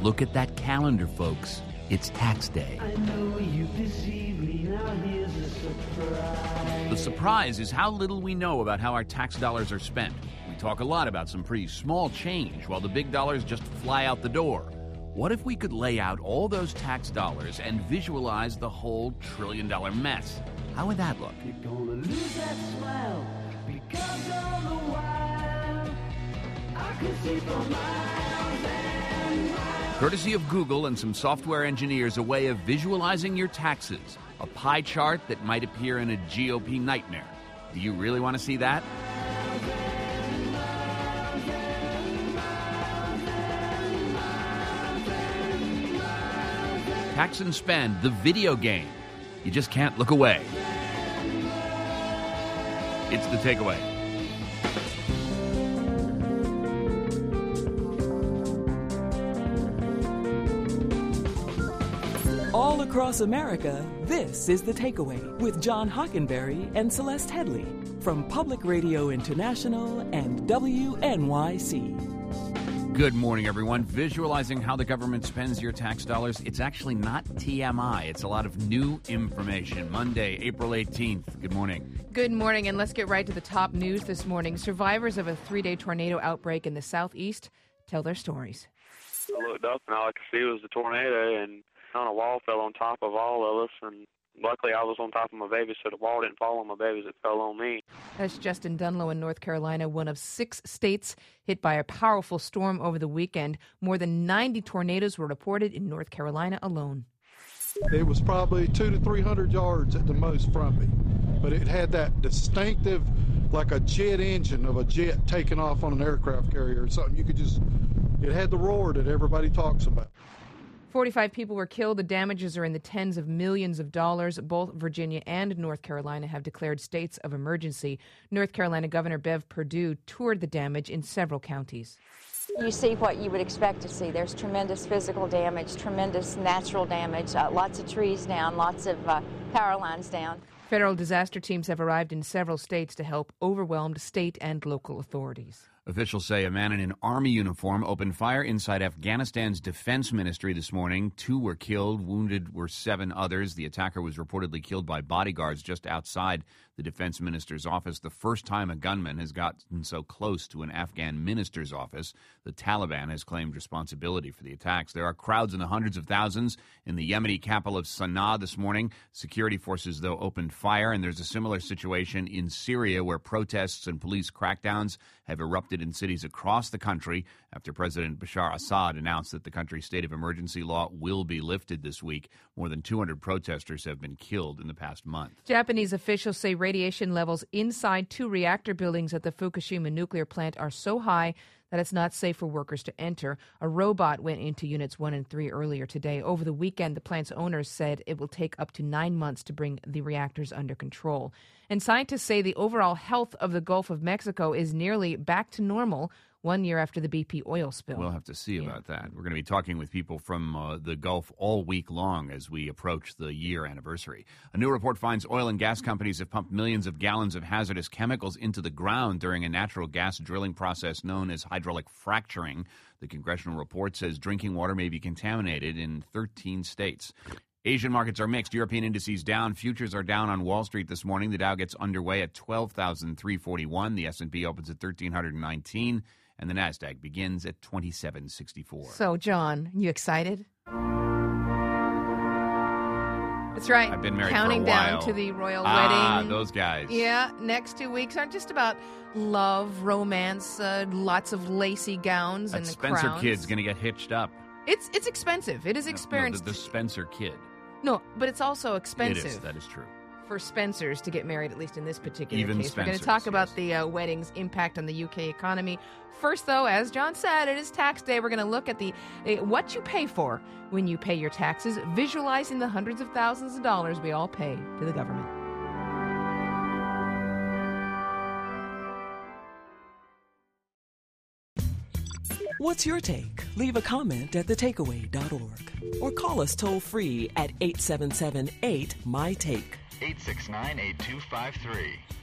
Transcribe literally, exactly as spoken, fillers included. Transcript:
Look at that calendar, folks. It's tax day. I know you deceive me, now here's a surprise. The surprise is how little we know about how our tax dollars are spent. We talk a lot about some pretty small change while the big dollars just fly out the door. What if we could lay out all those tax dollars and visualize the whole trillion dollar mess? How would that look? You're gonna lose that smile because all the while I can see for miles and miles. Courtesy of Google and some software engineers, a way of visualizing your taxes. A pie chart that might appear in a G O P nightmare. Do you really want to see that? Tax and Spend, the video game. You just can't look away. It's the takeaway. All across America, this is The Takeaway with John Hockenberry and Celeste Headley from Public Radio International and W N Y C. Good morning, everyone. Visualizing how the government spends your tax dollars, it's actually not T M I. It's a lot of new information. Monday, April eighteenth. Good morning. Good morning, and let's get right to the top news this morning. Survivors of a three-day tornado outbreak in the southeast tell their stories. I looked up, and all I could see was the tornado, and on a wall fell on top of all of us, and luckily I was on top of my babies, so the wall didn't fall on my babies, it fell on me. That's Justin Dunlow in North Carolina, one of six states hit by a powerful storm over the weekend. More than ninety tornadoes were reported in North Carolina alone. It was probably two to three hundred yards at the most from me, but it had that distinctive, like a jet engine of a jet taking off on an aircraft carrier or something. You could just, it had the roar that everybody talks about. forty-five people were killed. The damages are in the tens of millions of dollars. Both Virginia and North Carolina have declared states of emergency. North Carolina Governor Bev Perdue toured the damage in several counties. You see what you would expect to see. There's tremendous physical damage, tremendous natural damage, uh, lots of trees down, lots of uh, power lines down. Federal disaster teams have arrived in several states to help overwhelmed state and local authorities. Officials say a man in an army uniform opened fire inside Afghanistan's defense ministry this morning. Two were killed. Wounded were seven others. The attacker was reportedly killed by bodyguards just outside the defense minister's office. The first time a gunman has gotten so close to an Afghan minister's office. The Taliban has claimed responsibility for the attacks. There are crowds in the hundreds of thousands in the Yemeni capital of Sana'a this morning. Security forces, though, opened fire, and there's a similar situation in Syria where protests and police crackdowns have erupted in cities across the country after President Bashar Assad announced that the country's state of emergency law will be lifted this week. More than two hundred protesters have been killed in the past month. Japanese officials say radiation levels inside two reactor buildings at the Fukushima nuclear plant are so high that it's not safe for workers to enter. A robot went into units one and three earlier today. Over the weekend, the plant's owners said it will take up to nine months to bring the reactors under control. And scientists say the overall health of the Gulf of Mexico is nearly back to normal one year after the B P oil spill. We'll have to see yeah. about that. We're going to be talking with people from uh, the Gulf all week long as we approach the year anniversary. A new report finds oil and gas companies have pumped millions of gallons of hazardous chemicals into the ground during a natural gas drilling process known as hydraulic fracturing. The congressional report says drinking water may be contaminated in thirteen states. Asian markets are mixed. European indices down. Futures are down on Wall Street this morning. The Dow gets underway at twelve thousand three hundred forty-one. The S and P opens at one thousand three hundred nineteen. And the NASDAQ begins at twenty-seven sixty-four. So, John, you excited? That's right. I've been married Counting for a while. down to the royal ah, wedding. those guys. Yeah, next two weeks aren't just about love, romance, uh, lots of lacy gowns that and Spencer crowns. kid's going to get hitched up. It's it's expensive. It is No, experienced. No, the, the Spencer kid. No, but it's also expensive. It is. That is true. For Spencers to get married, at least in this particular Even case. We're going to Spencers, talk about yes. the uh, wedding's impact on the U K economy. First, though, as John said, it is tax day. We're going to look at the uh, what you pay for when you pay your taxes, visualizing the hundreds of thousands of dollars we all pay to the government. What's your take? Leave a comment at the takeaway dot org or call us toll-free at eight seven seven eight, M Y Take. eight six nine, eight two five three.